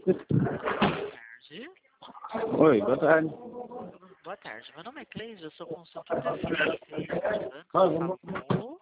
tarde. Oi, boa tarde. Boa tarde. Meu nome é Cleide, eu sou consultora financeira. Fala. Falou.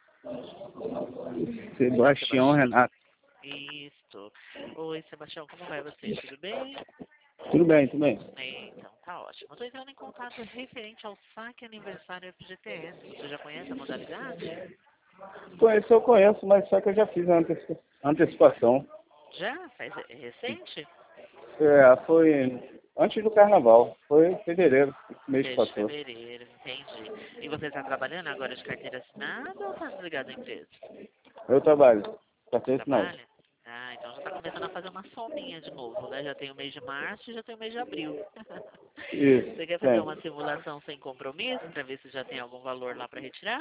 Sebastião Renato. Isso. Oi, Sebastião, como vai você? Tudo bem? Tudo bem, tudo bem. Então, tá ótimo. Eu tô entrando em contato referente ao saque aniversário FGTS. Você já conhece a modalidade? Eu conheço, mas só que eu já fiz a antecipação. Já? Faz recente? Foi antes do carnaval. Foi em fevereiro, mês que Desde passou. fevereiro, entendi. E você está trabalhando agora de carteira assinada ou está desligado da empresa? Eu trabalho. Carteira assinada. Trabalha? Ah, então já está começando a fazer uma sominha de novo, né? Já tem o mês de março e já tem o mês de abril. Isso, Você quer fazer tem. uma simulação sem compromisso para ver se já tem algum valor lá para retirar?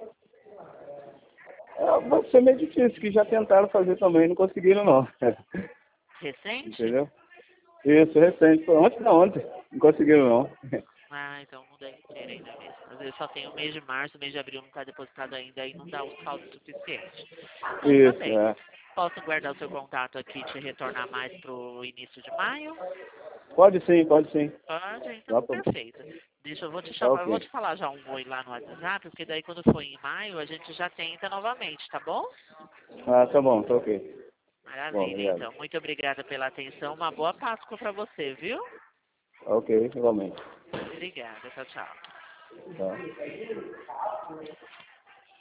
Vai ser meio difícil, que já tentaram fazer também, não conseguiram não. Recente? Entendeu? Isso, recente. Foi ontem, não, ontem. Não conseguiram não. Ah, então não deve ter ainda mesmo. Às vezes só tem o mês de março, o mês de abril não está depositado ainda e não dá o saldo suficiente. Então tá Isso, bem. Posso guardar o seu contato aqui e te retornar mais pro início de maio? Pode sim, pode sim. Pode, Dá então pra... perfeito. Deixa eu vou te Tá chamar, eu vou ok. te falar já um oi lá no WhatsApp, porque daí quando for em maio a gente já tenta novamente, tá bom? Ah, tá bom, tá ok. Bom, Maravilha, obrigado. então. Muito obrigada pela atenção. Uma boa Páscoa para você, viu? Ok, igualmente. Obrigada, tchau, tchau. Tá.